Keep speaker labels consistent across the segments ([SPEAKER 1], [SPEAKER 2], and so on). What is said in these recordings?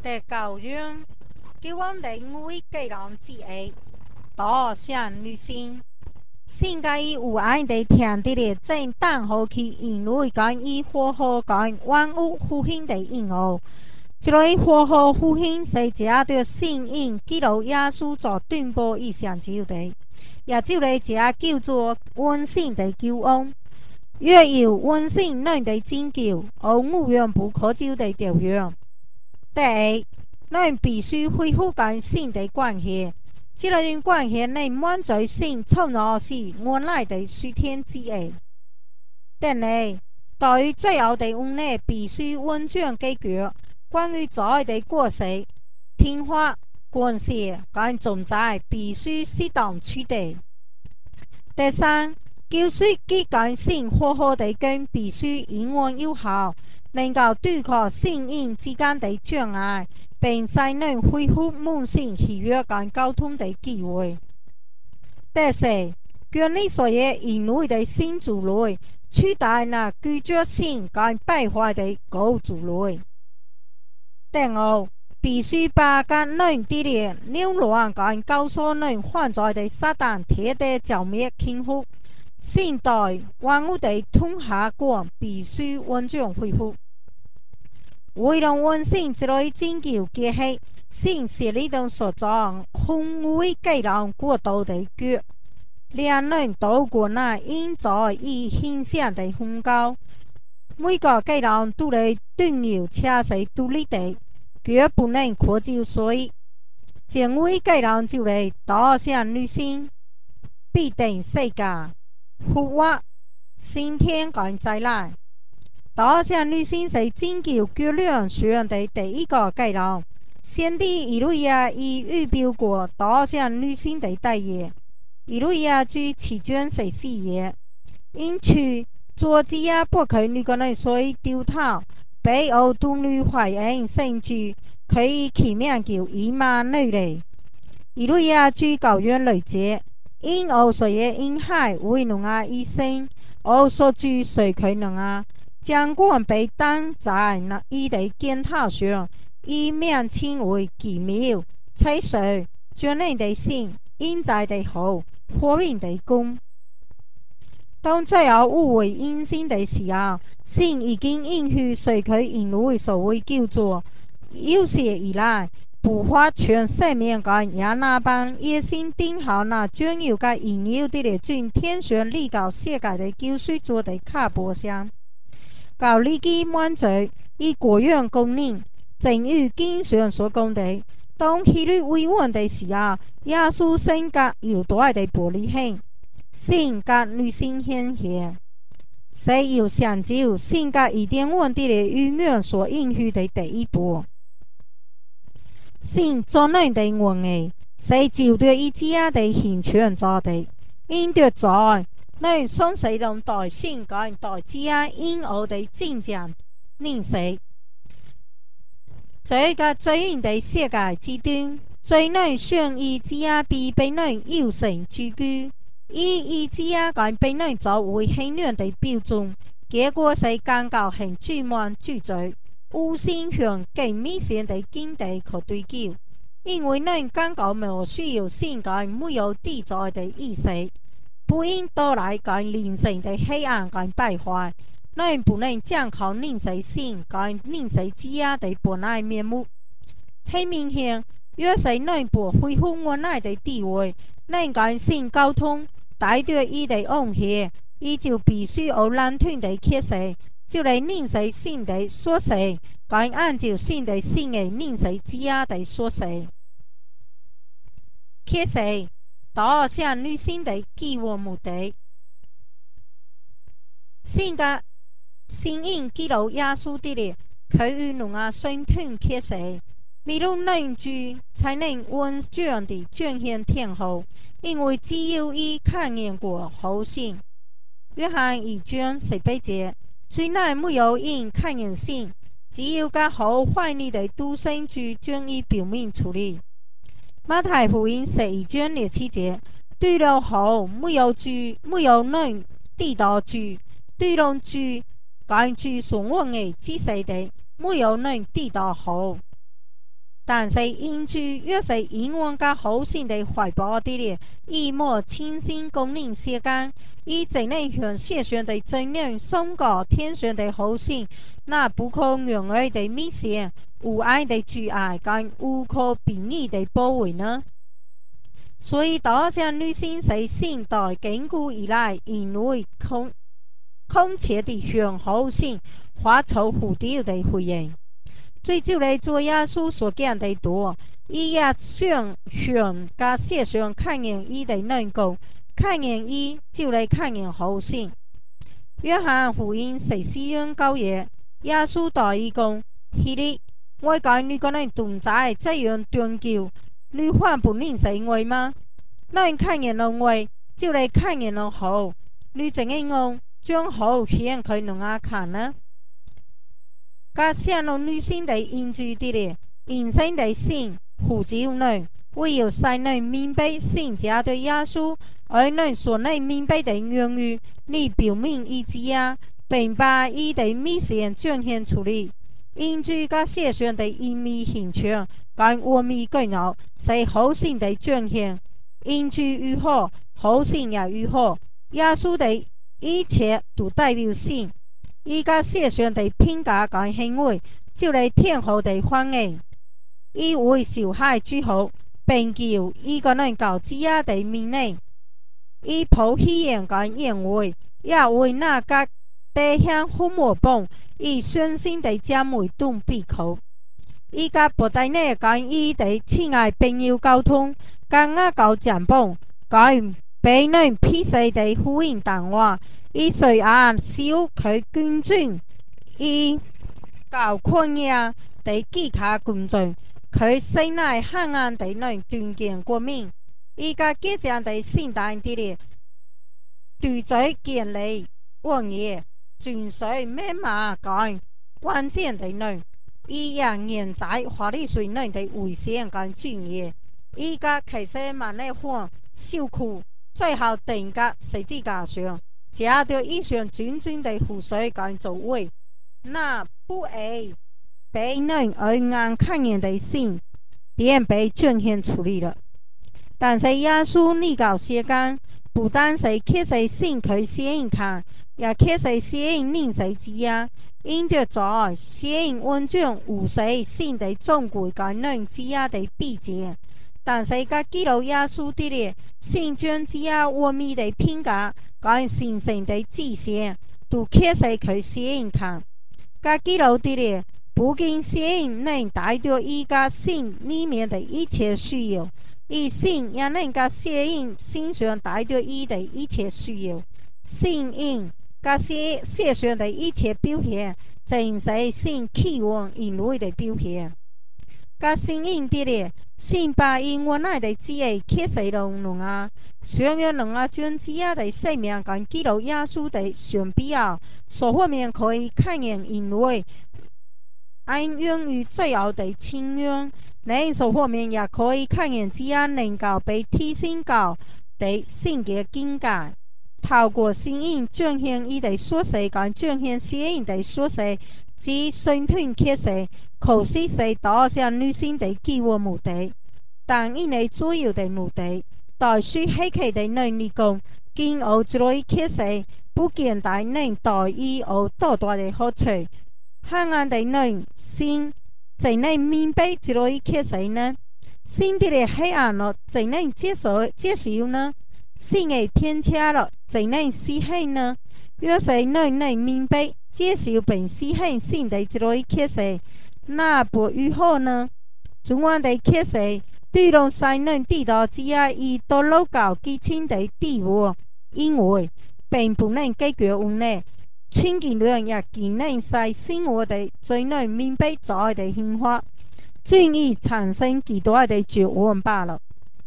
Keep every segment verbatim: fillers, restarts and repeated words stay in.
[SPEAKER 1] 第九章，叫我哋每個人之一，多想女性。性格以有愛地聽啲嘅正當好去因為講以好好講萬物復興地應用。這類好好復興是藉着信因基督耶穌做斷保以成就的，也就嚟這叫做溫馨的救恩。若有溫馨能的拯救，而無緣不可救的條約。第一，咱必須恢復跟性的關係，這種關係能滿足性創造是原來的屬天之愛。第二，對於最後的問題必須完全解決，關於做愛的過程、聽話、關係跟存在必須適當處理。第三，救贖及跟性好好的根必須永遠有效，能夠對抗性因之間的障礙，並使能恢復母性喜悅跟溝通的機會。第四，建立所有人類的性族類，取代那拒絕性跟敗壞的舊族類。第五，必須把跟人哋的擾亂跟教唆人犯罪的撒旦徹底剿滅傾覆。性對萬物的統下觀必須完全恢復。為了完成這類拯救計劃，性是你哋所將捍衛個人國度的腳，令人渡過那因罪與形象的風高。每個個人都係重要且是獨立的，絕不能擴招所以，成為個人就係多項女性必定世界。復活、升天跟再來，多項女性是拯救各兩選的第一個個人。先帝以利亞已預表過多項女性的代言。以利亞記七章十四節，因此作子也不可女個人所以丟套，被偶獨女懷孕生子，可以起名叫以馬內利。以利亞記九章六節，因偶所有嬰孩為奴兒而生，偶所居隨佢奴兒，將官被擔在那伊的肩頭上，以名稱為奇妙、彩色、眷戀的神、恩哉的後、和平的公。當最後無為因性的時候，神已經應許隨佢因為所謂叫做有史以來不發全生命跟亞那班野心定好那將有個應有的的尊天選立到世界的救贖主的卡脖上，高利基滿足以果願公認，正如經上所講的，當希律委婉的時候，耶穌性格有多愛的玻璃心，性格女性顯現，誰有成就性格一定穩定的永遠所應許的第一步。性做人的原意，是照着伊自己的形象做的，因着罪，人總是用對性跟對自己應有的正常認識。在一個罪人的世界之中，罪人想以自己比別人優勝自居，以以自己跟別人作為衡量的標準，結果是感到很自滿自罪，無心向更明顯的境地去追究，因為人感覺沒有需要性跟沒有地罪的意識，不應帶來跟人性的黑暗跟敗壞，人不能將靠認識性跟認識自己的本來面目。很明顯，若是人不恢復原來的地位，能跟性溝通，帶着伊的往昔，伊就必須有冷斷的缺失，就嚟認識性的屬性，跟按照性的性嘅認識自己的屬性。缺失，多項女性的基本目的。性格信因基督耶穌的力，佢與奴兒相同缺失，迷路人居才能完全地彰顯天後，因為只有伊看見過後性。約翰一章十八節，雖然沒有因看見性，只有個後懷你的獨生子將伊表明出嚟。馬太福音十一章廿七節，對了後沒有主，沒有人知道主，對了主，跟主所望的知識的，沒有人知道後。 但是因住越是因往甲好心的怀抱的咧，以莫清心功能世间，以怎内向世上的真人送过天上的好心，那不可容爱的密线，无爱的阻碍，跟无可比拟的包围呢？所以多少女性是现代坚固以来，因为空空切的向好心发出蝴蝶的回应。最少嚟做耶稣所见的多，伊也想向甲世上看见伊的能够看见伊就嚟看见好心。约翰福音十四章九节，耶稣对伊讲：迄日我讲你可能同在这样宗教，你还不认识我吗？咱看见了我，就嚟看见了好，你怎样将好显开两眼看呢？甲显露女性的因住的咧，人生的性呼召呢，为了使人明白性家的耶稣，而能所能明白的言语，你表明意志啊，并把伊的密线彰显出来。因住甲世上的隐秘形象，跟我们更好，是好性的彰显。因住愈好，好性也愈好。耶稣的一切都代表性。伊甲世上的评价跟行为，就嚟天后的反应。伊为受害之后，并叫伊个人到子亚的面内，伊抱喜宴跟宴会，也为那个地向父母帮，伊相信的姐妹动闭口。伊甲不在内跟伊的亲爱朋友沟通，跟我搞讲帮，跟被人批示的呼应谈话。伊虽然少佢捐赠，伊搞困呀地其他工作，佢虽乃汉安地能断见国民，伊甲这样的圣诞的咧，对在建立王爷，遵守密码讲关键的人，伊也现在法律水人的危险跟专业，伊甲其实万内换受苦，最后定格十字架上。加着以上种种的湖水跟作为，那不会被人而眼看见的心，便被彰显出来了。但是耶稣立告世间，不但是确实性去吸引看，也确实吸引认识之呀。因着在吸引完全有谁性的尊贵跟人之呀的必结。但是甲基督耶稣的咧，圣经之呀我们的评价跟神圣的志向，都确实去吸引看。甲基督的咧，不仅吸引能带着伊甲性里面的一切需要。以性也能甲吸引身上带着伊的一切需要，性因甲世世上的一切表现，正是性期望人类的表现。甲性因的咧，性把因我内的旨意启示了人啊，想要人啊将自己的生命跟基督耶稣的相比较，所方面可以看见因为安源于最后的清源。另一方面，也可以看见只要能够被提升到的性格境界。透过声音彰显伊的所识，跟彰显声音的所识，之身体确实，可惜是多少女性的基本目的。但因为主要的目的，对于黑客的能力讲，今后之类确实不简单能带伊有多大的好处。汉安的人心怎能明白这类确实呢？心底的黑暗了，怎能接受接受呢？心的偏差了，怎能实现呢？若是人能明白接受并实现心的这类确实，那不如何呢？中央的确实对让使人知道只要以堕落到基层的地位，因为并不能解决问题。充其量也只能使生活的最能明白在的想法，进而产生极大的绝望罢了。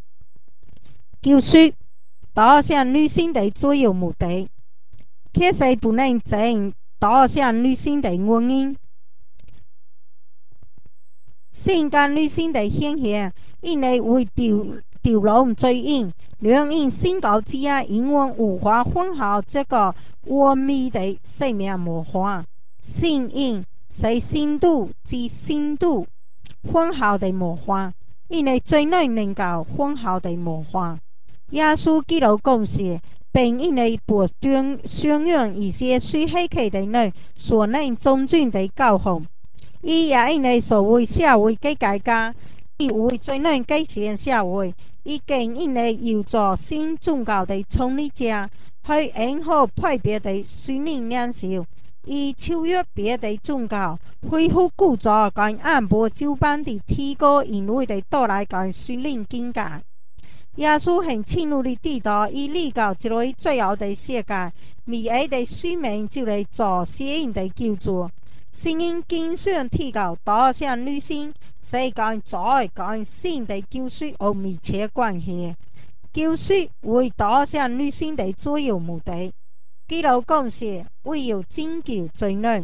[SPEAKER 1] 就是导向女性的主要目的，确实不能证导向女性的原因。性感女性的现象，因为为丢丢龙追因，两因性高之下，因为无法混淆这个完美的生命模化。性因是深度之深度， 婚后的模范，因为最能能够婚后的模范。耶稣基督讲是，并因为不宣宣扬一些水黑气的人所能尊重的教训，伊也因为所谓社会的改革，伊为最能改善社会，伊更因为要做新宗教的创立者，去迎合派别的水灵领袖。以超越别的宗教，恢复故作跟按部就班地提高人类的到来跟水灵境界。耶稣很清楚地知道，伊嚟到这个最后的世界，唯一的使命就是做世人的救主。圣经经常提到多项女性，是跟在跟性的救赎有密切关系。救赎为多项女性的主要目的。基督讲是为要拯救罪人。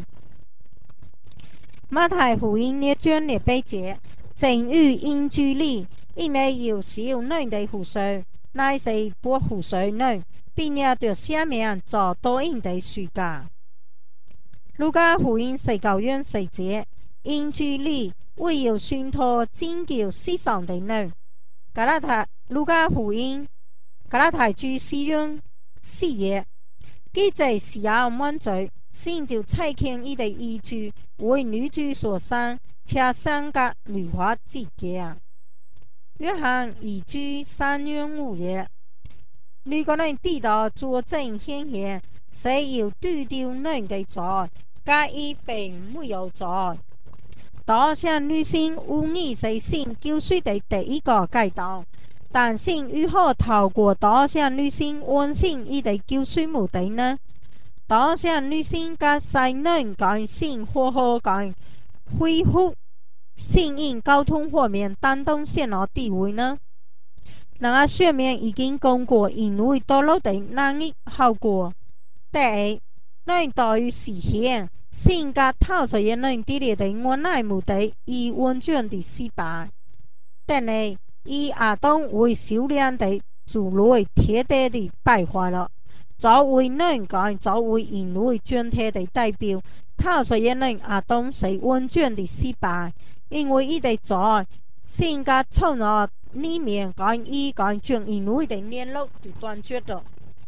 [SPEAKER 1] 马太福音列章列八节，正与因居里，因为要少人的福水，乃是不福水人，并且着下面做多应的暑假。路加福音十九章四节，因居里为要宣托拯救世上的人。加拉太路加福音加拉太书四章四节。记者时候满罪，先就差遣伊的依据为女主所生，且相隔律法之家。约翰二书三章五节，你个人知道作证显现，是要对掉人的罪，加以并没有罪。多项女性无疑是性救赎的第一个阶段，但性如何透过多项女性完成伊的救赎目的呢？多项女性甲西人跟性活好跟恢复性因沟通方面担当什么地位呢？那上面已经讲过因为堕落的难以后果。第一，咱对于实现性格透出的人地列的原来目的以完全的失败。第二，以亚当为修炼的主类彻底的败坏了。作为人跟作为人类全体的代表，透出的人亚当是完全的失败，因为伊的罪性格从了里面跟伊跟将人类的联络就断绝了。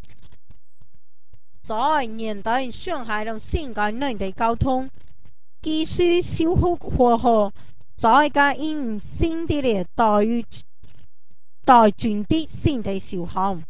[SPEAKER 1] 在面对伤害了性跟人的沟通，必须修复和好，再加因性的咧待遇待全的性的受害。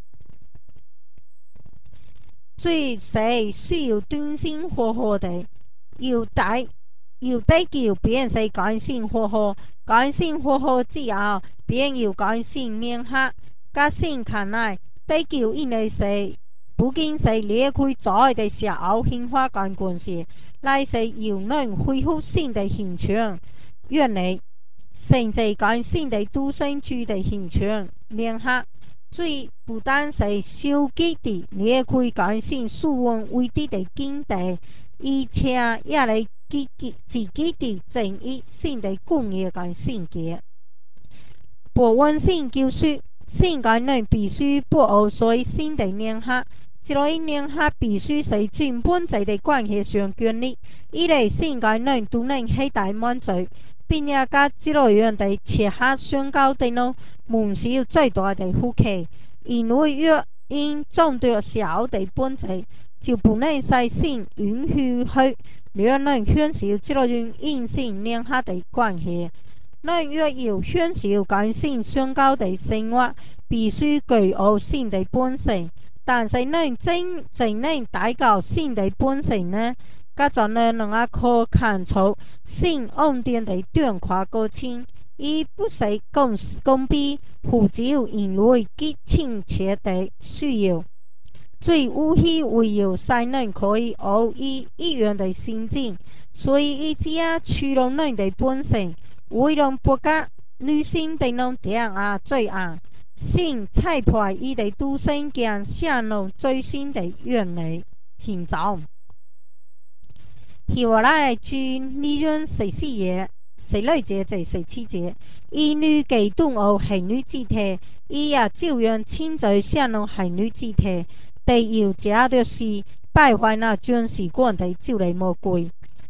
[SPEAKER 1] 最是需要端心和好的，要得要得叫便是感性和好，感性和好之後，便要感性聯合，加性看來得叫因為是不僅是離開在的社會興化跟關係，乃是要能恢復性的形象，原來甚至跟性的獨身主的形象聯合。最不但是消极的离开感性素温为敌的境地，而且也来积极自己的正义性的工业跟性格。不稳性就是性格人必须不谙随性的联合，这类联合必须是从本质的关系上建立，以类性格人都能期待满足。并且甲这类样的切合相交的呢，梦是最大的福气。因为若因撞到小的本质，就不能使性允许去两人享受这种阴性联合的关系。咱若要享受跟性相交的生活，必须具有性的本性。但是咱真真能达到性的本性呢？甲咱呢能够可看出性稳定的转化过程，伊不是公公比负只有因为极亲切的需要，最有希为有使人可以学以一样的心境，所以伊只要驱动人的本性，为了不甲女性的能点啊罪案，性裁破伊的独身间向弄最新的原理行走。希伯来书二章十四节、十六节至十七节，以女基督學行女肢體，伊也照樣親在向弄行女肢體。第要者就是敗壞那將士官的就嚟魔鬼。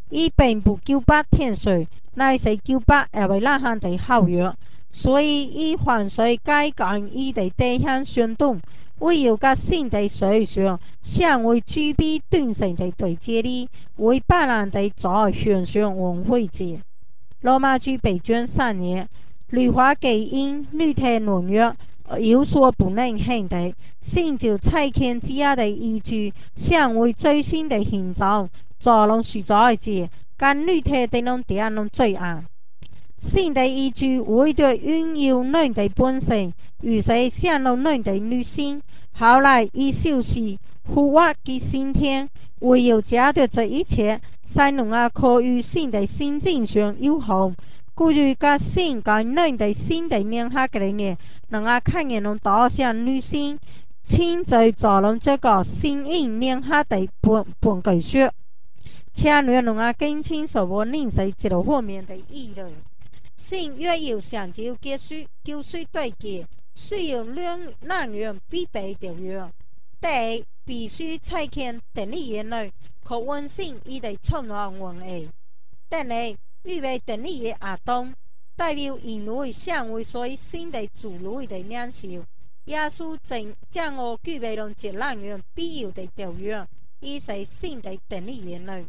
[SPEAKER 1] 伊并不纠八天水，乃是纠八也为那汉的后约，所以伊犯罪该讲伊的地向宣动，为要甲新的水上，向为举笔断成的对接力，为别人的在选上文会节。罗马据北卷三年，律法给因律体论约有所不能行的，先就蔡天之下的依据，向为最新的行造，造龙实在者，跟律体的弄点弄罪案。新的依据为着运用人的本性，于是显露人的女性。后来以修饰呼唤其先天，为要加着这一切，才能啊可与新的心境上友好。故如甲性跟人的新的年下个呢，能啊看见能导向女性，亲在造成这个新颖年下的本本句说，且女能啊更清楚我认识这个方面的意论。性越要想就结束救赎对决，需要两两样必备条件。第一，必须采见定理言论，可完成伊的创造文艺。第二，预备定理的活动，代表人类向为所新的主类的领袖。耶稣正将我具备了这两样必要的条件，伊是新的定理言论。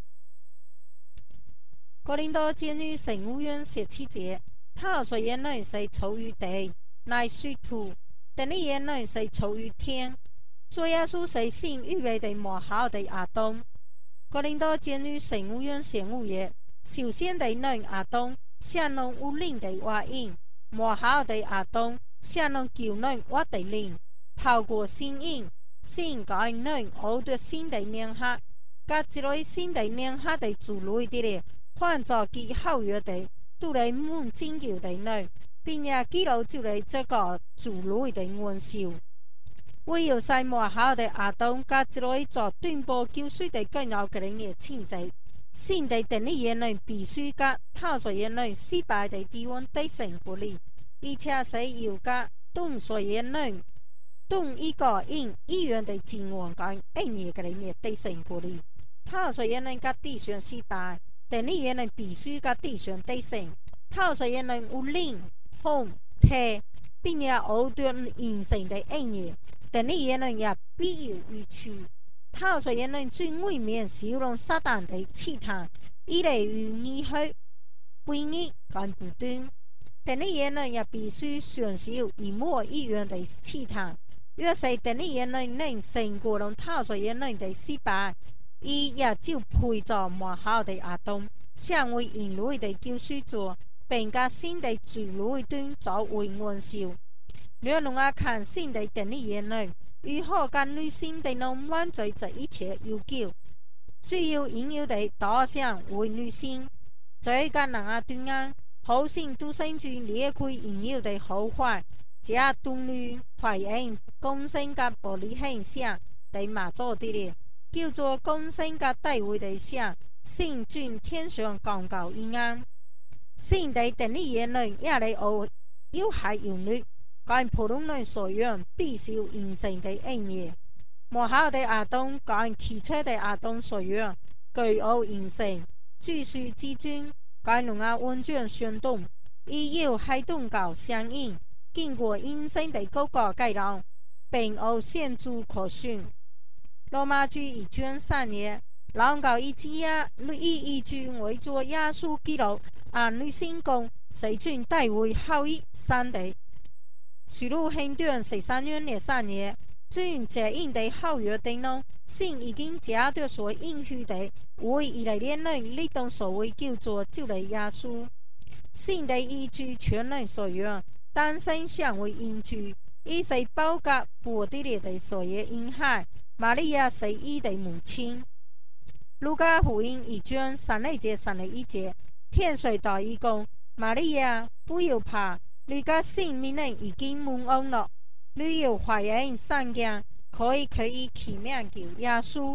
[SPEAKER 1] 哥林多监狱神务院十七节，他说言论是出于地，乃属土；定理言论是出于天。主耶稣是先预备的末后的亚当。哥林多监狱神务院神务业，首先的人亚当向弄有灵的话应，末后的亚当向弄救人我的灵。透过新应，先改人学得新的名下，甲一类新的名下的主类的咧。换作其后约的，都来满拯救的人，并且记录就嚟这个主类的元首。为要使末後的亞當甲一類做斷步救贖的更有個人嘅稱值，新的定理言論必須甲透水言論失敗的地方得成不利，而且是要甲動水言論動一個因意願的經驗講應業個人嘅得成不利。透水言論甲地上失敗，定理言論必須甲地上得成。透水言論有靈、風、體，並且學對形成的應業。定理言论也必有预处，透水言论最外面使用撒旦的试探，以嚟与你去归逆跟不断。定理言论也必须承受以末一样的试探。若是定理言论能胜过了透水言论的失败，伊也就配做末后的亚当，成为人类的救赎主，并甲新的主类端作为元首。你能啊看新的定理言论，如何跟女性的能满足这一切要求，主要引诱的导向为女性。这个人啊对岸，后性都生住裂开引诱的后患，这动女怀孕公生甲玻璃现象的马做的咧，叫做公生甲地位的象，性转天上降告阴暗。新的定理言论也来学有害有律。跟普通人所愿必须完成的应业，末後的亞當跟起初的亞當所願具有完成，繼續之中，跟能啊完全相動，亦要系統教相應，經過人生的各個階段，並有顯著可循。羅馬書一卷三年，朗教一之啊，以一句為作耶穌基督按女性講，誰尊大衛後裔生的。水路行段十三年廿三年，轉這應的後約定咯，先已經加到所應許的，為以來年內立動所謂叫做就嚟耶穌。新的依據全人所願，單身相為應據，以是包括伯地列的所有嬰孩，瑪利亞是伊的母親。路加福音一卷三十節三十一節，天水道一講，瑪利亞不要怕。你嘅性命呢已經蒙恩了，你要懷孕生子，可以可以起名叫耶穌。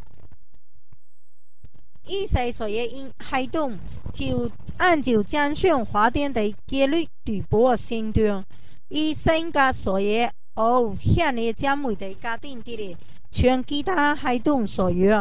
[SPEAKER 1] 以世所有因系統就按照將上法典的紀律對簿行動，以性格所有哦，向你姊妹的家庭的咧，全其他系統所有，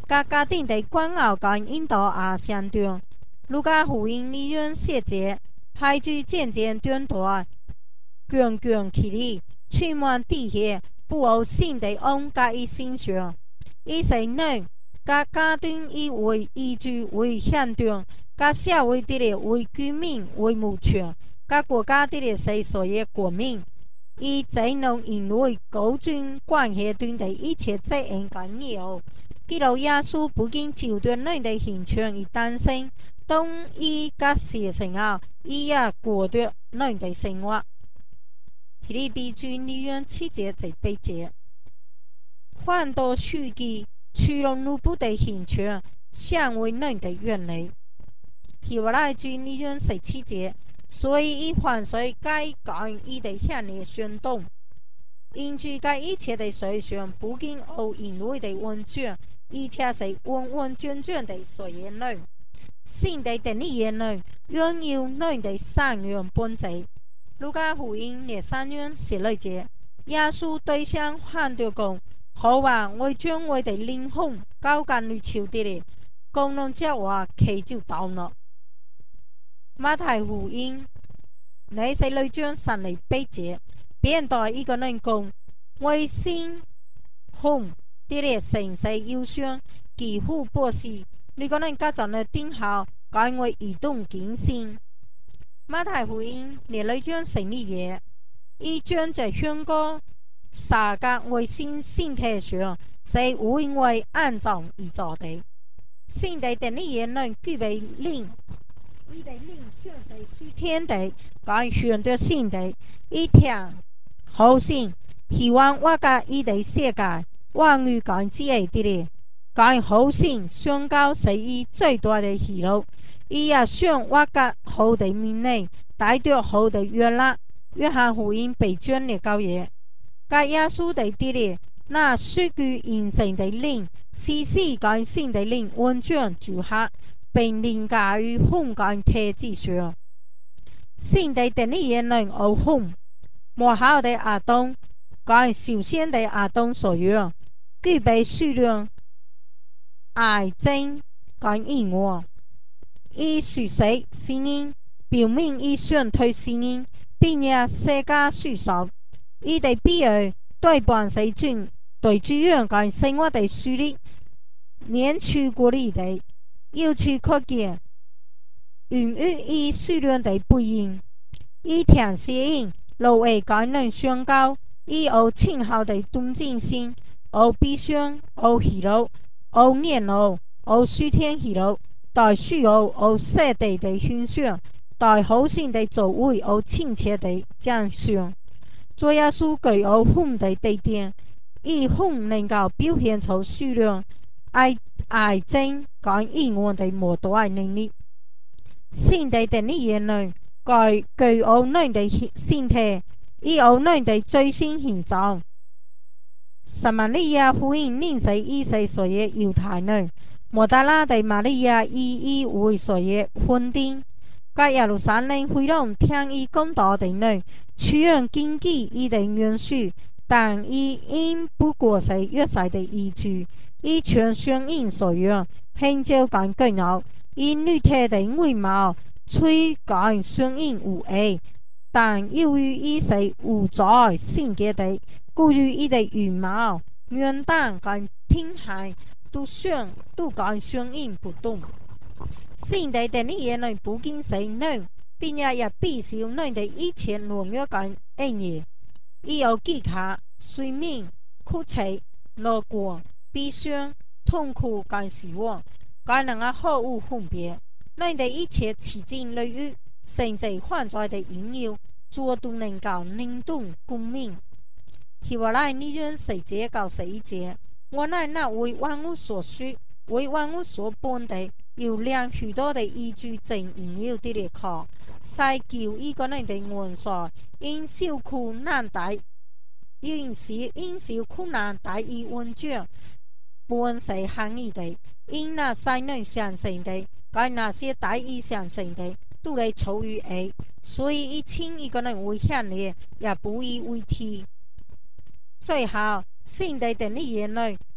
[SPEAKER 1] 甲家庭的管熬甲引导也相同。路加福音利用细节，派驻渐渐短大，卷卷起嚟，充满地下，不无新的安甲伊身上。伊是人，甲家庭以为依据为现状，甲社会的咧为居民为目标，甲国家的咧是所有国民。伊怎能因为高尊关系中的一切责任感有？基督耶稣不仅就着人的形象而诞生，当伊甲死成后，伊也过着人的生活。腓立比书利用七节至八节，换到书记，除了奴仆的形象，成为人的原理。希伯来书利用十七节，所以伊犯罪该讲伊的向你宣动。因住该一切的水上，不仅有因为的温泉，而且是温温泉泉的水源内。新的定理言论拥有人的善良本质。路加福音廿三章十六节，耶稣对象喊着讲：好啊，我将我的灵魂交给你手的咧。讲完这话，佢就到了。马太福音廿四章三十八节，便对一个人讲：我心红的咧神世忧伤，几乎不死。你个人家在那顶后，改为移动警醒。马太福音廿六章十二节，伊将在香港撒个为新身体上，是为我安葬而做的。新的定理言论具备灵。伊的灵像是属天的，该选择性的，伊听好心，希望我甲伊的世界，万语讲之类的咧，该好心宣告是伊最大的喜乐。伊也想我甲好的命内，带着好的约拉。约翰福音八章廿九节，甲耶稣的的咧，那属于完成的灵，时时该性的灵，完全住下。并凌驾于空间体制上。新的定理言论有空，末后的亚当，跟首先的亚当所样，具备数量、爱憎跟意外。伊熟悉声音，表明伊想推声音，并且世界叙述。伊的比喻对半世尊对主样跟生活的树立，年出过嚟的。要去可见，源于伊数量的不应，伊听声音，路会感人相交，伊有亲好的尊敬心，有悲伤，有喜乐，有念怒，有数天喜乐，大需要有设地的分享，大好心的作为有亲切的奖赏。做耶稣具有风的地点，伊风能够表现出数量。爱爱憎跟意外的莫大能力，新的定理言论，该具有人的身体，伊有人的最新形状。撒玛利亚福音认识以色所有犹太人，莫大拉的玛利亚以伊为所有婚丁。甲耶路撒冷会拢听伊讲道的人，虽然根据伊的元素，但伊因不过是约赛的依据。伊全相应所用，很少讲更好。伊女体的外貌，虽讲相应有异，但由于伊是有在性格的，故于伊的羽毛、元旦跟天海都相都讲相应不同。新的定理言论不仅是人，并且也必须人的一切农业跟音乐。伊有技巧、睡眠、哭泣、乐观。悲伤、痛苦跟死亡，该能够好有分别。人的一切奇境类遇，甚至犯罪的引诱，做都能够令动共鸣。希伯来利用十节到十一节，我乃那为万物所需、为万物所本的，有量许多的依据正引诱的列考，塞救一个人的元素，因受苦难大，因是因受苦难大于温泉。本是含义的，因那才能相信的，该那些大意相信的，都来出于 A， 所以一请一个人为向你，也不以为替。最后，新的定理言论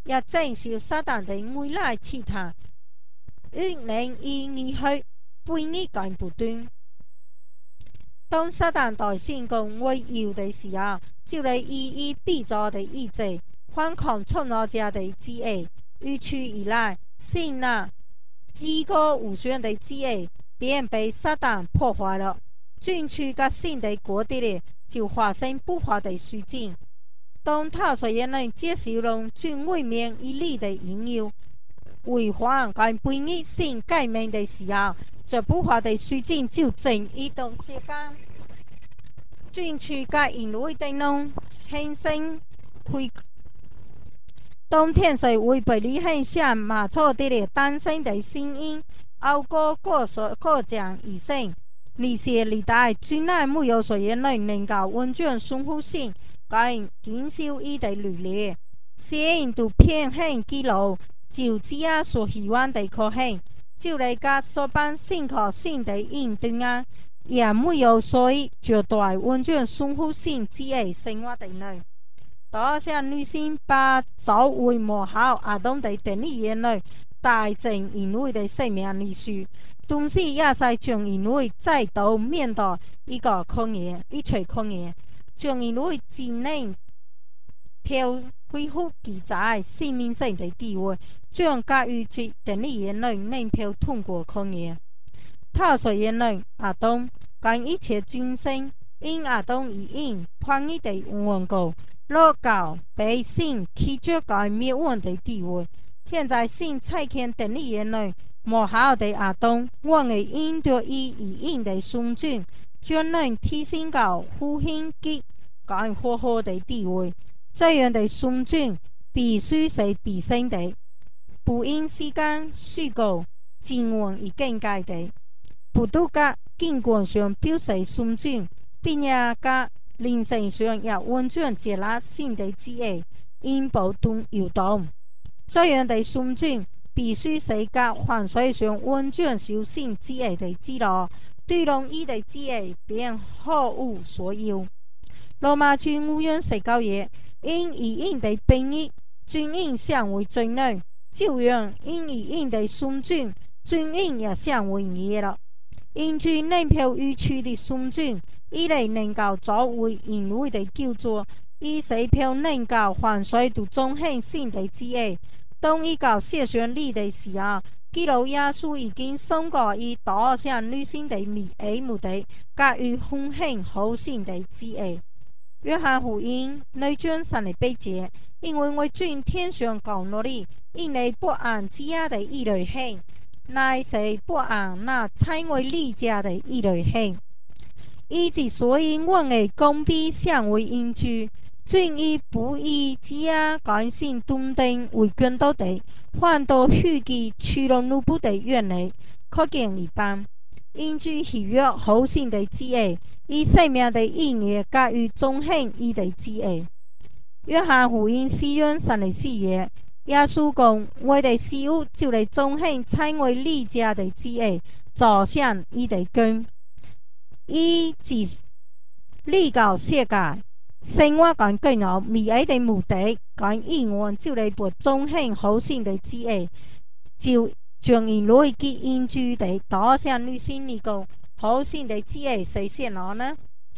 [SPEAKER 1] 也正受撒旦的每来试探，欲令伊离去背逆干不斷。當撒旦在成功為要的時候，就嚟以以必作的意志，反抗創造者的旨意，如此一來，神那至高無上的旨意便被撒旦破壞了。進去個新的國度裡，就發生不法的事情。當他雖然能接受了最外面一理的引誘，違反跟背逆性誡命的時候，這不法的事情就正一段時間。進去個人類的人現身開當天是為被利很像馬錯的的誕生的聲音，熬過各所各將一生，歷史歷代從來沒有誰人能能夠完全順服性跟堅守伊的律例，世人都偏向基路，就只也所希望的可行，就嚟個所辦新可信的應對啊，也沒有誰絕對完全順服性之愛生活的人。多少女性把作為母後阿當的定理言論帶進人類的生命歷史，同時也是將人類再度面對一個考驗，一場考驗，將人類只能漂恢復其在生命上的地位，將教育其定理言論能漂通過考驗。他說言論阿當跟一切眾生因阿當而因叛逆的緣故，落到被神棄絕該滅亡的地位。現在神差遣定理言論母後的阿當，願意因着伊而因的順從，將能提升到復興及該活好的地位。這樣的順從必須是必勝的，不因時間虛構經驗而更改的。不獨個經觀上表示順從，並且個靈性上也完全接納神的旨意，因不斷搖動。這樣的順從必須是個凡事上完全受神旨意的指導，對容易的旨意便毫無所有。羅馬書五章十九節，因一應的悖逆，罪應成為罪人；就樣因一應的順從，罪應也成為義了。因住能漂與處的順從，伊嚟能夠作為人類的救助，伊是漂能夠凡事都遵行神的旨意。當伊到世上嚟的時候，基督耶穌已經送過伊導向女性的美愛目的，加以奉行好神的旨意。約翰福音六章三十八節，因為我從天上降落嚟，因你不按自己的意來行，乃是不按那差我嚟者的意來行。伊之所以願意降卑成為人主，盡以不以自己甘心斷定為君道的，反倒虛己取了奴僕的原理，可見一斑。因主喜悅好神的旨意，以生命的意義加以遵行伊的旨意。約翰福音四章三十四節，耶穌講：我的事物就嚟遵行差我嚟者的旨意，走向伊的根。伊自嚟到世界，生活跟更有美愛的目的，跟意願就嚟不遵行好神的旨意，就將人類及因主的導向女性嚟講，好神的旨意實現了呢？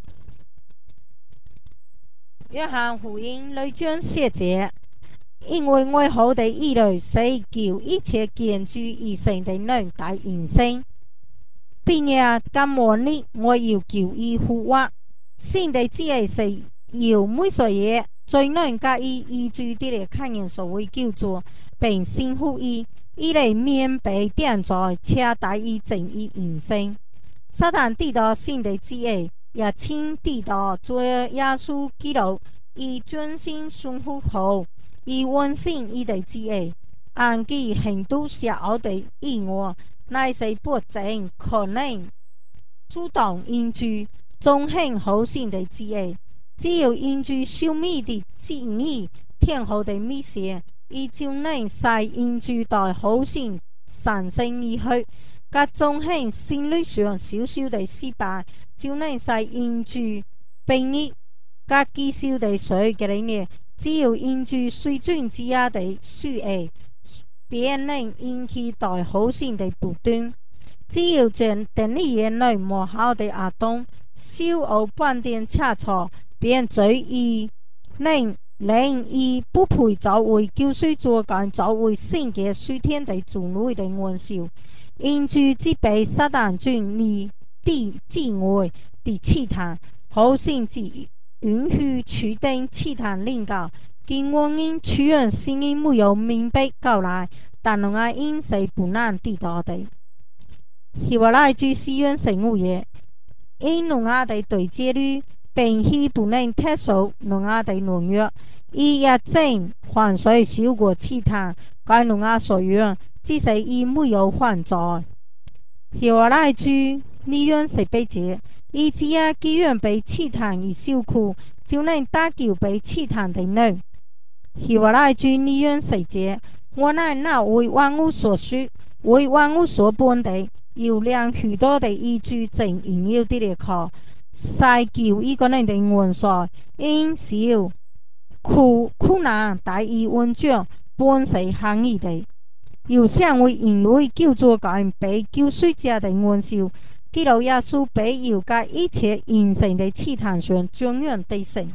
[SPEAKER 1] 約翰福音六章四節，因為我好的意來是叫一切見主而生的人得永生，並且今末日我要叫伊復活。神的旨意是要每歲日最能加以依主的看人所謂救助，並信服伊，伊來免被定罪，且得以正義永生。撒旦抵擋神的旨意，也請抵擋主耶穌基督，以專心順服後，以完成伊的旨意。按其行度邪惡的意願，乃是不正可能主動因主遵行好神的旨意。只有因主消滅的正義天後的美善，伊就能使因主對好神產生意許。甲遵行心理上小小的失敗，就能使因主悖逆甲繼續的水嘅呢， 只有因住水准之下的水压，便能引起大好性的不断。只要将电力源内磨好的压动，小而半点差错，便足以能令以不配作为救水做干作为性格水天的族类的玩笑。因住只被撒旦军离地境外的气弹，好性之允许取定气弹领导。经我因取人心意没有明白过来，但侬啊因是不难抵达的。希伯来句是用生物业，因农亚的对接率，并非不能接受农亚的农药，以一正还水少过其他该农亚所用，只是以没有还债。希伯来句利用是被接，以只要既然被其他而受苦，就能打救被其他的人。希伯来句利用是接，我乃那为万物所需，为万物所本的。有量许多的依据正引诱的列考，晒救一个人的元帅，因小苦苦难大于温章，本是行义的。有想为人类救助感被救赎者的元首，基督耶稣被有该一切人生的气谈上永远的神。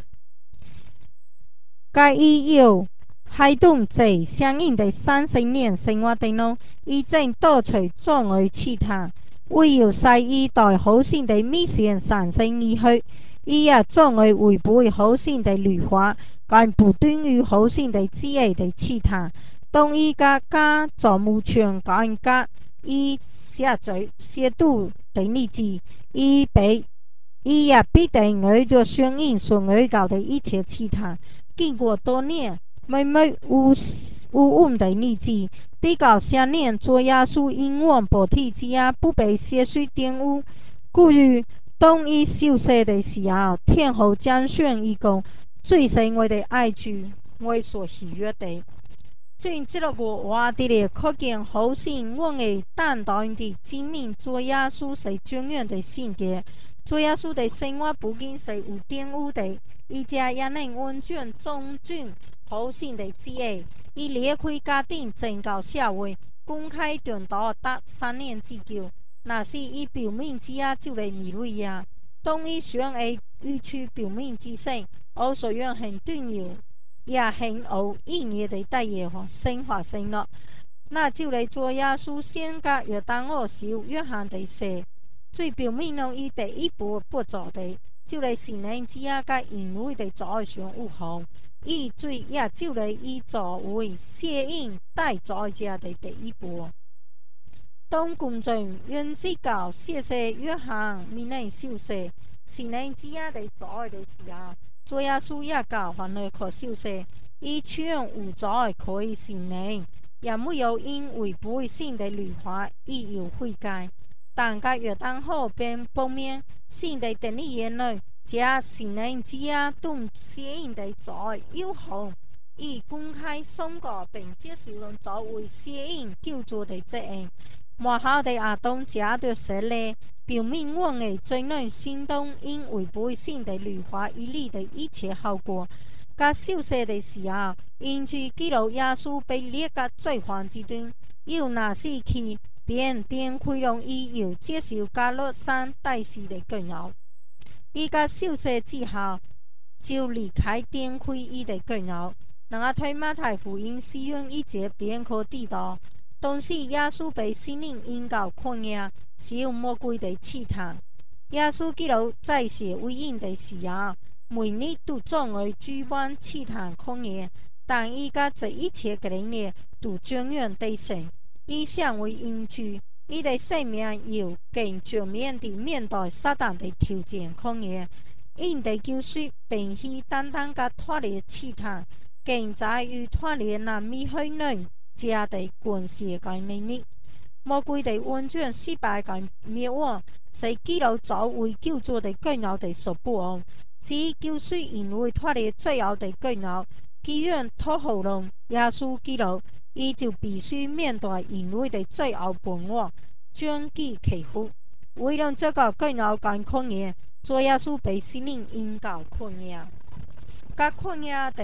[SPEAKER 1] 该已有海动这相应的三十年生活的呢，已经多除障碍其他，为有使以代好心的米线产生以后，伊也障碍违背好心的律法，干不断于好心的旨意的其他。当伊家家做目全干家以下罪亵渎的日子，伊被伊也必定遇到相应所遇到的一切其他。经过多年每每无无误的日子，地高下年做耶稣因往保体之下不被血水玷污，故于当伊受洗的时候，天后将选一个最深为的爱主为所喜悦的。最这个话的咧，可见好心我嘅担当的证明做耶稣是永远的性格。做耶稣的生活不仅是有玷污的，而且也能完全尊重好心的旨意，以离开家庭拯救社会，公开传道达三年之久。那是以表面之下就嚟迷路呀。当伊想会预出表面之声，我所用很重要。也很有意义的第二項升華性咯。那就嚟做耶穌先格約當我小約翰的事，最表面上以第一步不做的，就嚟神靈之下嘅人類的在上有行，以最也就嚟以作為攝影帶在家的第一步。當公眾願知教謝謝約翰未能受洗，神靈之下的在的時候。做耶穌也教還來可受洗，以全無在可以信靈，也沒有因違背神的律法而有悔改。但個約旦河邊北面，神的定理原來，這神靈之下動攝影的在有行，以公開宣告並接受人作為攝影救助的責任。幕後的亞當加的設立。表明我哋最能行動因違背神的律法而嚟的一切後果。甲受洗的時候，因住基督耶穌被列甲罪犯之中，有那時期便電開容易要接受加勒山大師的教導。伊甲受洗之後，就離開電開伊的教導。那個推馬太福音使用一節便可知道。當時耶穌被聖靈引導曠野，是有魔鬼的試探。耶穌基督在世為人的時候，每日都總會舉辦試探曠野，但依家這一切嘅能力都永遠的神。伊想為因主，伊的生命要更全面地面對撒旦的挑戰曠野。因的救贖並非單單嘅脫離試探，更在於脫離那美好人。家的關係嘅能力，魔鬼的完全失敗嘅滅亡，是基督作為救助的教導的所不安。只救贖人類脫離罪惡的教導，既然討好了耶穌基督，伊就必須面對人類的罪惡本我，將其克服。為了這個教導跟曠野，主耶穌被聖靈引導曠野，甲曠野的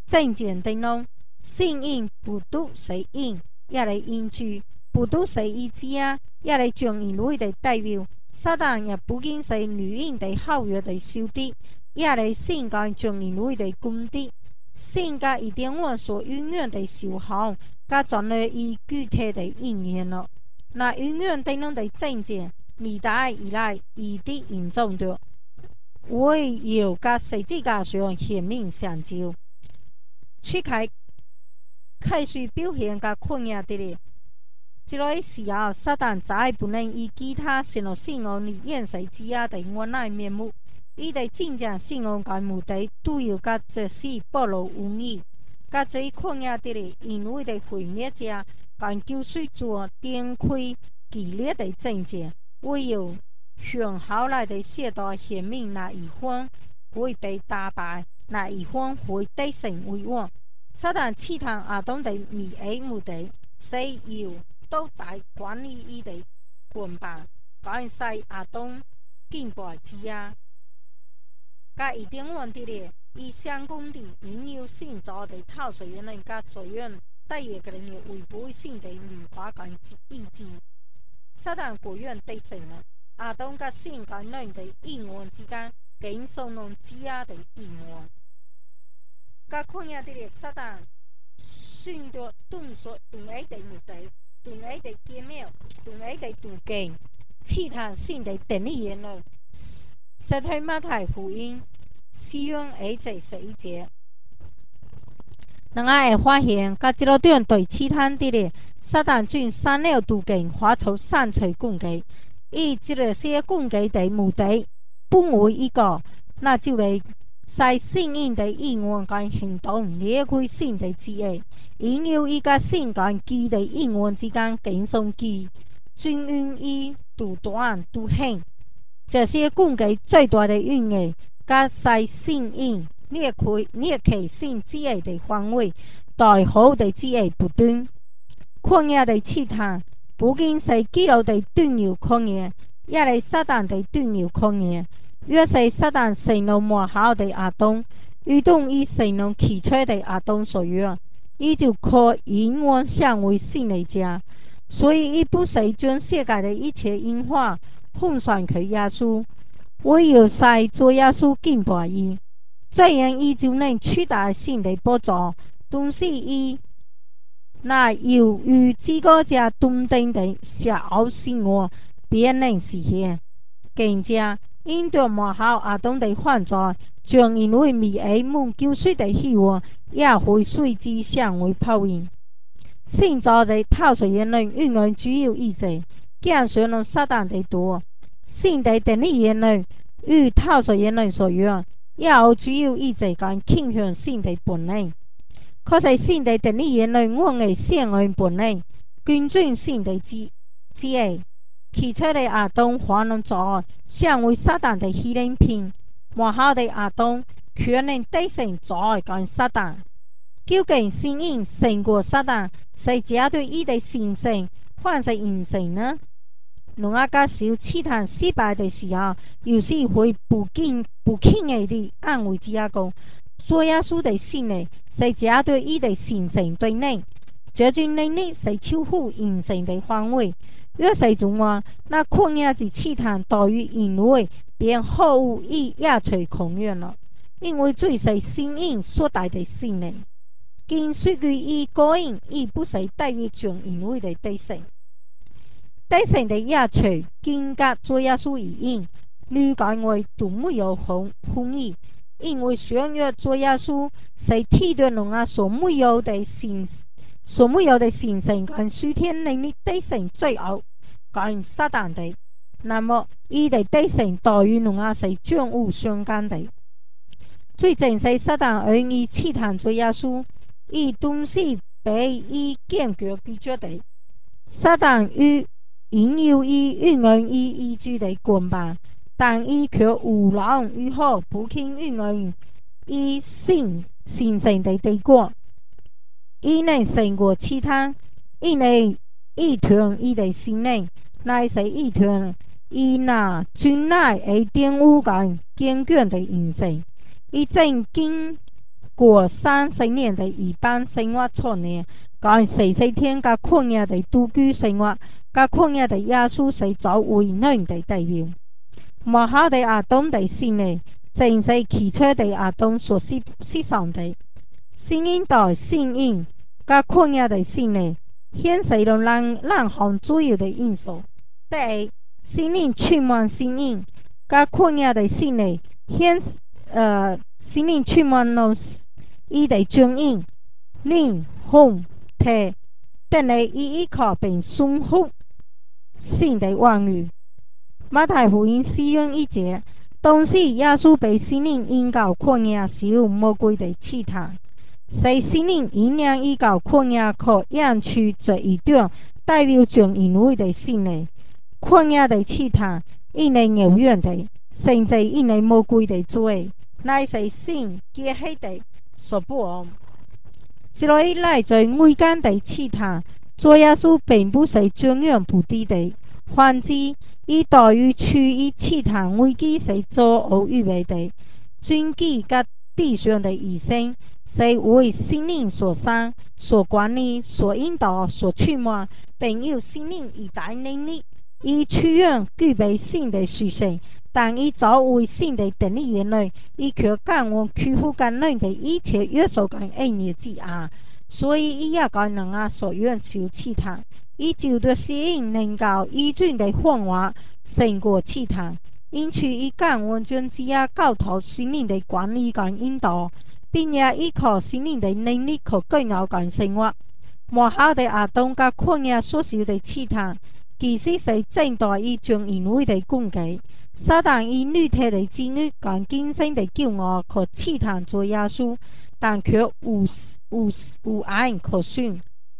[SPEAKER 1] 正见的人，信因不独是因，也来因据；不独是一家，也来将因类的代表。撒旦也不仅是女人的好约的兄弟，也来性格将因类的公敌。性格一点我所永远的消耗，甲转来以具体的应验了。那永远的人的正见，未来以来一直严重着。唯有甲实际加上显明相照，出开开始表现甲困扰的咧。这个时候，撒旦再不能以其他神了信仰里掩饰之下的原来面目，伊的真正信仰甲目的，都要甲这些暴露无遗，甲这困扰的咧，因为的毁灭者，甲救赎主展开激烈的争战，唯有向后来的世代显明那一方会被打败，那一方会得胜为王。撒旦试探亚当的美恶目的，是要都大管理伊的棍棒，讲使亚当敬拜之下，甲一点问题咧，以相公的引诱性造的套水原人甲所愿第一个人的违背性的文化跟意志，撒旦果愿得胜了。亚当甲性跟人的应用之间，更受人之下的应用。甲困扰的咧，撒旦顺着动所动爱的目的，动爱的见面，动爱的途径，试探性的定义言论，实体马太福音使用二这十一节。咱会发现，甲这个段对试探的咧，撒旦将三了途径化出三锤攻击，以这个些攻击的目的，不为一个，那就是使信任的应用跟行动裂开性的之爱，引诱一个性跟基的应用之间更上基，均匀以独断独行。这些攻击最大的原因，甲使信任裂开裂开性之爱的范围，大好的之爱不断。旷野的试探，不仅是基督的动摇旷野，也是撒旦的动摇旷野。若是撒旦成了末後的亞當，如同以成了起初的亞當所樣，伊就可永遠成為勝利者。所以，伊不是將世界的一切因化奉上給耶穌，唯有使做耶穌敬拜伊，這樣伊就能取得神的寶座，同時伊那由於這個者斷定的邪惡生活便能實現。更加因着末後亞當的犯罪，將因為美惡蒙救贖的希望，也會隨之成為報應。現在的透水言論永遠只有一者，減少了撒旦的多。新的定理言論與透水言論所樣，也只有一者間傾向性的本能。可是新的定理言論我嘅先愛本能，尊重性的之之愛。起初的亞當犯了罪，成為撒旦的欺凌品；末後的亞當卻能得勝罪跟撒旦。究竟信因勝過撒旦，是針對伊的神性，還是隱性呢？挪亞甲小試探失敗的時候，有時會不經不輕易地安慰自己講，做耶穌的信呢，是針對伊的神性對能。這種能力是超乎人性的範圍。若是這樣，那曠野之試探對於人類便毫無意也隨空遠了，因為這是信因所帶的信念。經屬於伊個人，亦不是代表將人類的得勝。得勝的也隨經甲做耶穌一樣，女間為都沒有分分異，因為相約做耶穌是替對人啊所沒有的神。所沒有的神性跟屬天能力得勝最後跟撒旦的，那麼伊的得勝待遇人啊是絕無相干的。最正是撒旦而伊試探做耶穌，伊東西被伊堅決拒絕的。撒旦與引誘伊運用伊意志的棍棒，但伊卻無論如何不肯運用伊神神聖的帝國。伊能勝過試探，因為伊團伊的心靈，乃是伊團伊那尊乃而玷污感堅決的形成。伊正經過三十年的一般生活操練，講四十天嘅曠野的獨居生活，嘅曠野的耶穌是作為人的代表。末後的亞當的性呢，正是起初的亞當所思思想的。聖嬰代聖嬰，嘅曠野的性呢，顯示了兩兩項主要的因素。第一，聖靈充滿聖嬰，嘅曠野的性呢，顯呃聖靈充滿了伊的掌印，靈紅體，等你伊依靠並順服神的話語。馬太福音四章一節，當時耶穌被聖靈引到曠野，是有魔鬼的試探。是聖靈引領伊到曠野，可演出這一段代表將因為的性呢？曠野的試探，因為遙遠的，甚至因為魔鬼的罪，乃是神結合的所不安。這類來自外間的試探，主耶穌並不是中央不敵的，反之，伊對於處於試探危機是做好預備的。尊貴和地上的醫生，是為聖靈所生、所管理、所引導、所充滿，並有聖靈以大能力，以出現具備神的屬性，但以作為神的定力原來，以卻感恩屈服感人的一切約束跟恩義之下，所以伊也該能啊所願求試探，以就着吸引能夠依準的方法勝過試探。因此，以感恩將之也交託聖靈的管理跟引導，並也依靠聖靈的能力和更好跟生活。末後的亞當和曠野所受的試探，其實是正待於將因為的攻擊。撒旦以肉體的智慧跟今生的驕傲可試探主耶穌，但卻無無無案可循。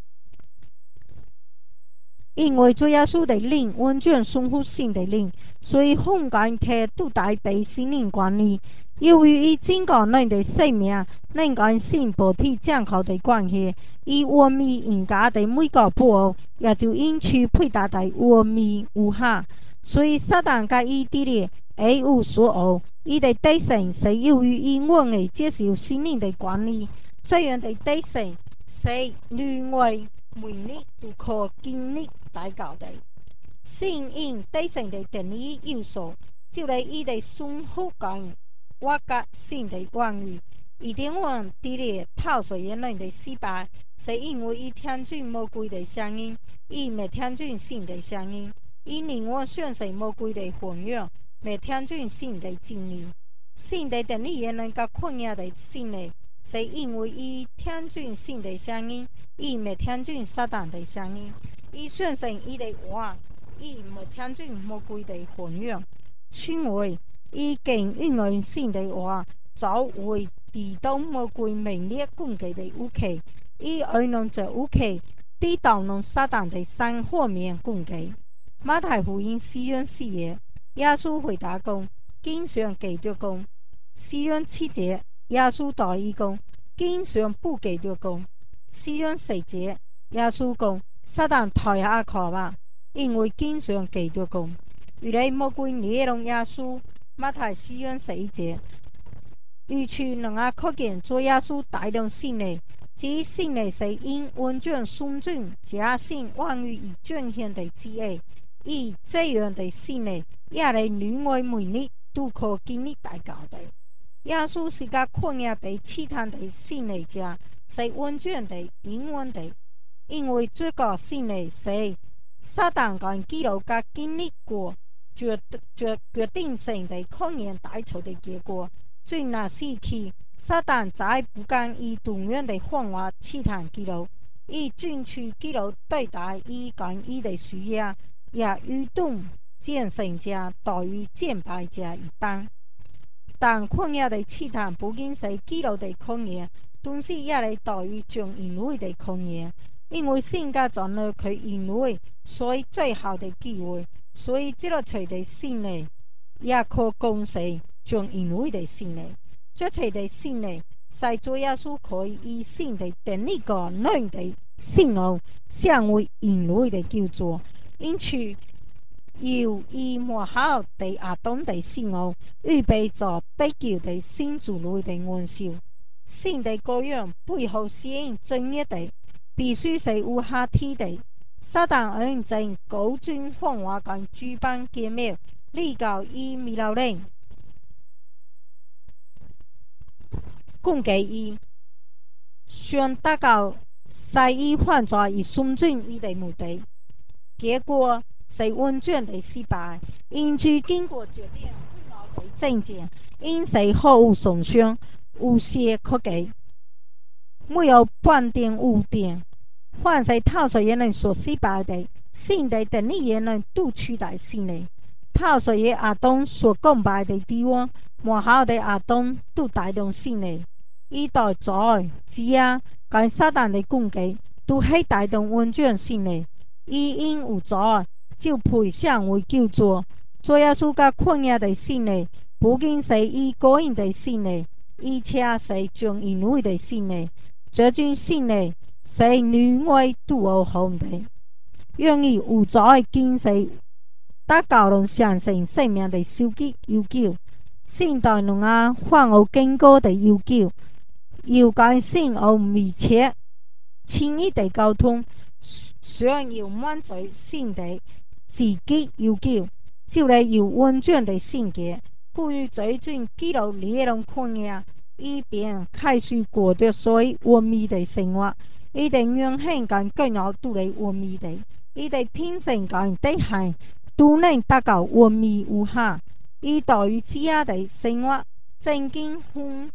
[SPEAKER 1] 因為主耶穌的靈完全順服神的靈，所以hom間體都帶被聖靈管理。由於以整個人的生命能跟神保持健康的關係，以完美應家的每個部分，也就因此配搭在完美無瑕。所以撒旦甲伊敵對，一無所有。伊的得勝是由於伊願意接受聖靈的管理，這樣的得勝是另外每日都可經歷大教的。聖嬰得勝的定義要素，就係伊的順服跟我甲神的話語。伊點樣敵對透視人類的失敗，是因為伊聽準魔鬼的聲音，伊未聽準神的聲音。伊寧願相信魔鬼的謊言，未聽準神的真理。神的定義原來甲曠野的神呢，是因為伊聽準神的聲音，伊未聽準撒旦的聲音。伊相信伊的話，伊未聽準魔鬼的謊言。因為伊更因為神的話，作為抵擋魔鬼猛烈攻擊的武器。伊愛用這武器抵擋了撒旦的三方面攻擊。馬太福音四章四節，耶穌回答講：經上記著講。四章七節，耶穌對伊講：經上不記著講。四章四節，耶穌講：撒旦退下去吧，因為經上記著講。原來魔鬼惹弄耶穌。馬太四章十一節，於處能啊可見主耶穌帶領聖靈，這聖靈是因完全順從加信話語而彰顯的旨意。以這樣的聖靈，也係另外每日都可經歷大教的。耶穌是個曠野被試探的聖靈者，是完全的、永遠的，因為這個聖靈是撒旦跟基督教經歷過決決決定性的抗驗大仇的結果。最那時期，撒旦再不敢以同樣的方法試探基督，以尊取基督對待伊跟伊的屬下，也如同戰勝者對於戰敗者一般。但曠野的試探不僅是基督的考驗，同時也係對於眾人類的考驗，因為神家掌握佢人類，所以最好的機會，所以這個隨的聖靈也可講是眾人類的聖靈。這隨的聖靈使主耶穌可以以神的定力個人的聖號成為人類的救主，因此要以末後的亞當的聖號預備做得救的新族類的元首。 性的羔羊背後吸引正義的，必須是有下體的。撒旦恩正高尊奉話跟諸般傑妙，立教以迷了人。講給伊，想達到使伊犯罪以順盡伊的目的，結果是完全的失敗。因此經過決定困擾的政見，因是毫無損傷，無懈可擊，沒有半點污點。凡是透過言論所失敗的，性的等你言論都取代性的。透過耶亞當所攻敗的地方，末後的亞當都帶動性的。一代罪、只啊，跟撒旦的攻擊都係帶動完全性的。伊因有罪，就配成為救主。主耶穌甲困厄的性的，不僅是伊個人的性的，而且是全人類的性的。這種性的是女外都有紅的，因為有罪竟是達到了產生生命的首級要求。性對人啊，反有更高的要求，要跟性有密切親密的溝通，想要滿足性的自己要求，就是要完全的聖潔。故意追尋記錄列種困厄，以便開始過着最完美的生活。伊的永恆跟更要都係完美的，伊的品性跟德行都能達到完美無瑕。伊對於自己的生活正經分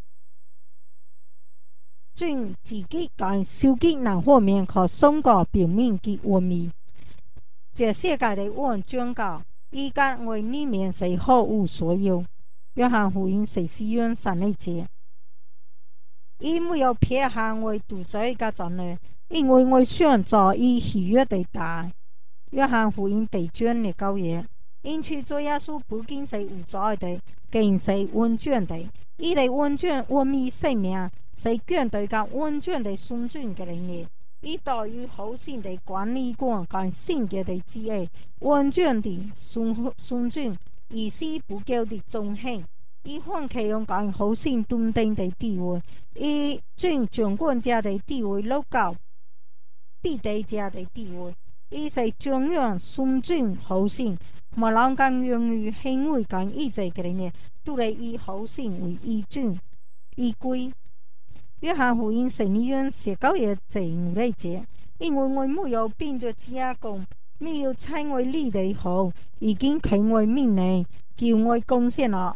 [SPEAKER 1] 盡自己跟受己兩方面可雙個表明其完美。這世界的完全教，伊間為裡面是毫無所有。約翰福音十四章三節，伊沒有撇下我獨罪嘅罪孽，因為我想做伊喜悅的大。約翰福音八章廿九節，因此主耶穌不僅是有罪的，更是完全的。伊的完全完美生命是絕對甲完全的順從嘅能力。伊對於後性的管理官跟聖潔的旨意，完全的順順從，意思不夠的忠誠。伊放棄用跟後性同等的地位，伊將掌管者的地位落到必得者的地位。伊是永遠順從後性，無人敢用於行為跟意志嘅能力，都係以後性為依準依歸。約翰福音十二章十九節這五類節，因為我沒有並對自己講，沒有在我裏的後，已經給我命令，叫我貢獻了，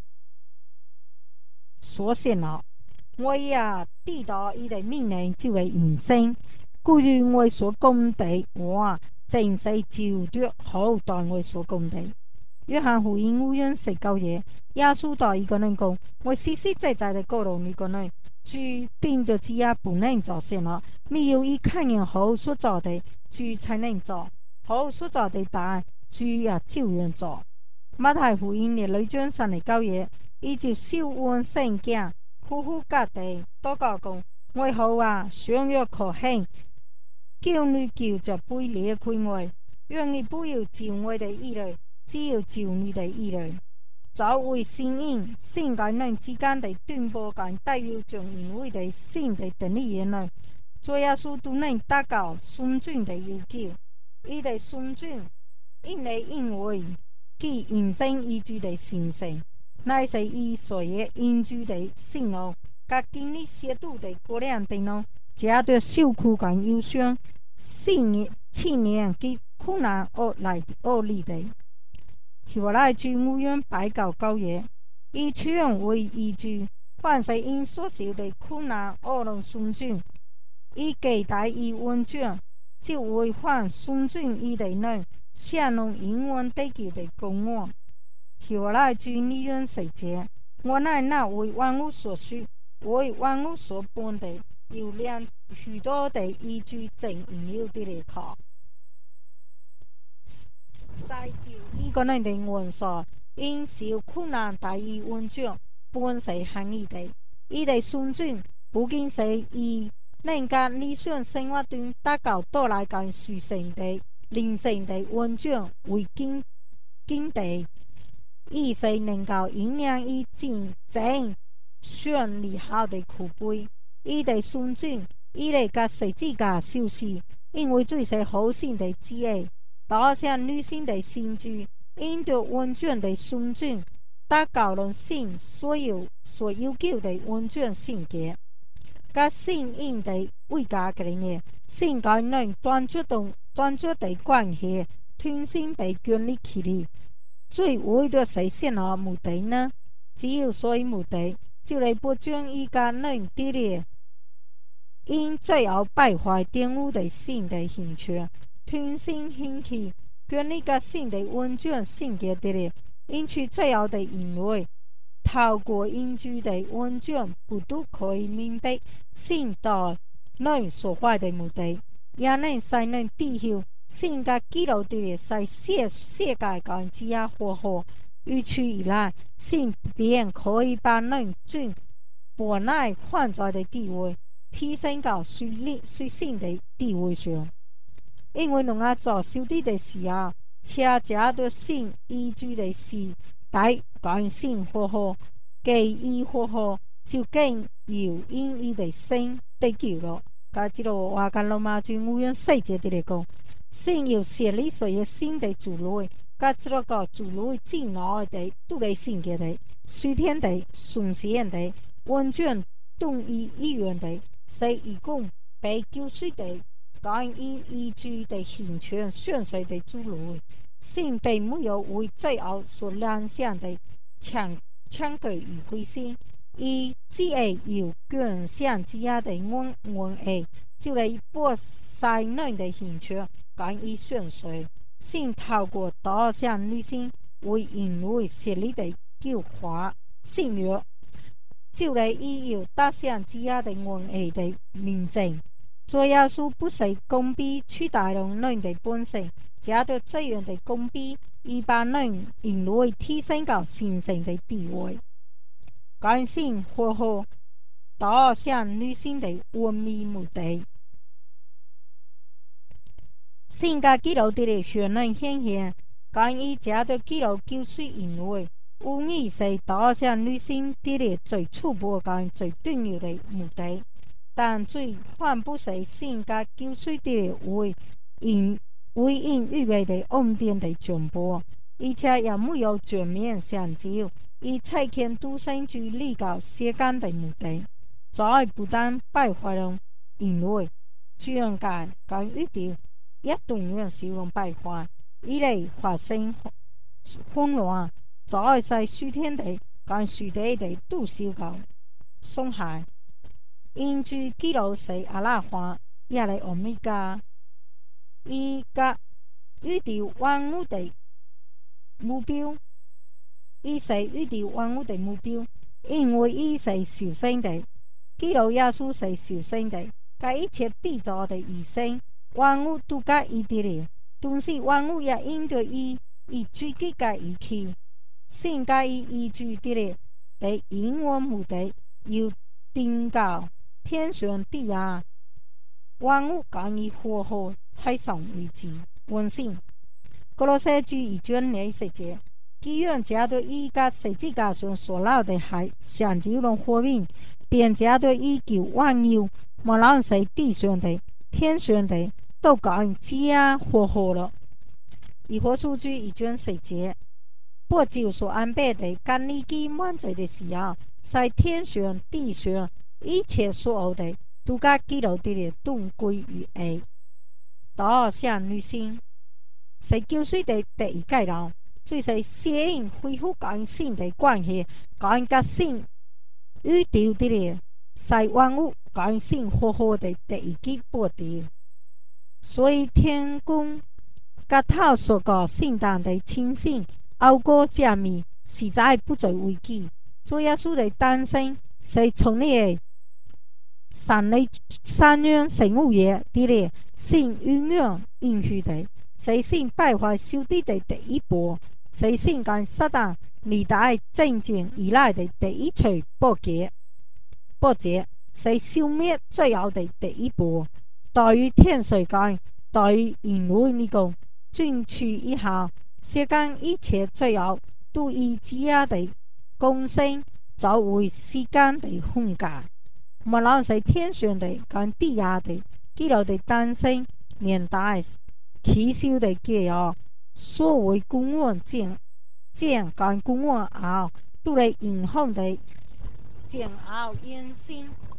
[SPEAKER 1] 所獻了，我也知道伊的命令就係永生。故於我所講的話，正是照着後代我所講的。約翰福音五章十九節，耶穌對一個人講：我實實在在的告訴你個人，主並着自己不能做什麼，沒有一看見後所做的，主才能做；後所做的大，主也照樣做。馬太福音廿六章三十九節，伊就手按聖經，俯伏及地，禱告講：我父啊，上若可行，叫你叫這杯離開我，願你不要照我的意律，只要照你的意律。作為聖人，性跟人之間的傳播跟帶有將人為的性的定理言論，主耶穌都能達到順從的要求。伊的順從，因為因為其人生依據的形成，乃是伊所有依據的信仰，甲經歷褻瀆的過量等人，藉着受苦跟憂傷，信念信念及苦難而來而嚟的。希伯來書五章八到九節，以全為依據，凡是因所受的苦難而能順從，以期待伊完全，就為凡順從伊的人，寫能永遠得救的公案。希伯來書二章十節，我乃那為萬物所屬，為萬物所本的，有量許多的依據，正應有的列考。在救一個人的元素，因受苦難大於完全，本是含義的。伊的順從，不僅是以能甲理想生活中達到倒來跟屬性的靈性的完全為根根地，伊是能夠營養以真正順利好的苦杯。 伊哋孫尊，伊嚟甲十字架受死，因为罪是好心的子诶。多谢女性的心主，因着温卷的孙尊，达教人性所有所要求的温卷性格。甲性因地为家嘅嘢，性格能端出动端出地关系，吞心被建立起嚟。最为着实现何目的呢？只有所以目的，就嚟不将依家能地咧，因最后败坏玷污的性的兴趣，吞心兴起，建立个性的温卷性格的咧，因其最后的因为。透过英居的温卷，不都可以明白性代人所坏的目的，也能使人知晓性格记录的使世世界感知啊和好。如此一来，性便可以把人从本来犯罪的地位提升到属灵属性的地位上。因为侬啊做小弟的时候，恰恰着性依据的是大关性好好，给伊好好，就更有因伊的心得救了。甲即个话甲罗马军五样细节的来讲，性有设立所有新的主类，甲即个个主类进脑的都类性格的，水天的、顺线的、温卷动于意愿的，是一共被救赎的。关于依据的形权顺序的主类，性并没有为最后所亮相的强强格与灰心，以只会有更像之下的安安爱，就来剥晒人的形权，关于顺序，性透过多项女性为因为设立的救化性约，就来以有大象之下的安爱的明证。做耶稣不是公平取代了人的本性，加到这样的公平，以把人因为提升到神圣的地位。感性或好，导向女性的完美目的。性格记录的学能显现，关于加到记录就是因为无疑是导向女性的最初步跟最重要的目的。但最换不是性格救赎的为因为因预备的稳定的传播，而且也没有全面成就，以拆迁独生主立到世间的目的。在不但败坏了因为全界跟预定，也同样使用败坏，以来发生混乱，在在数天的跟数地的都受到伤害。因住记录是阿拉花，也来欧米伽，伊甲宇宙万物的目标，伊是宇宙万物的目标，因为伊是受生的，记录耶稣是受生的，甲一切被造的医生，万物都甲伊的了，但是万物也因着伊，伊自己甲伊去，性甲伊依据的了，的因我目的要定告。天上地下，万物讲以和好才上为止。温馨，格罗西主已卷内世界，既然加到伊甲十字架上所留的海上九龙火命，便加到伊救万有，无论是地上的、天上的，都讲加和好了。以和数据已卷世界，不就所安排的干利基满罪的时候，在天上地上。一切所有的都甲记录的东归于 A， 导向女性是救赎的第一阶段，就是吸引恢复感性的关系，感觉性宇宙的是万物感性好好的第一个步骤。所以天宫甲头所个圣诞的清醒，后果加密实在不足为奇。主耶稣的诞生是从你的。三类三样生物业的咧，性运用应许的，是性败坏修地的第一步，是性跟撒旦历代真正依赖的第一锤波折，波折是消灭最后的第一步。对于天水间，对于人类嚟讲，进去以后，世间一切最后都以自己的共性作为时间的分界。 无论是天选的、跟地下的，记录的诞生年代、起修的记哦，所谓公案前前跟公案后，都来影响的前后因性。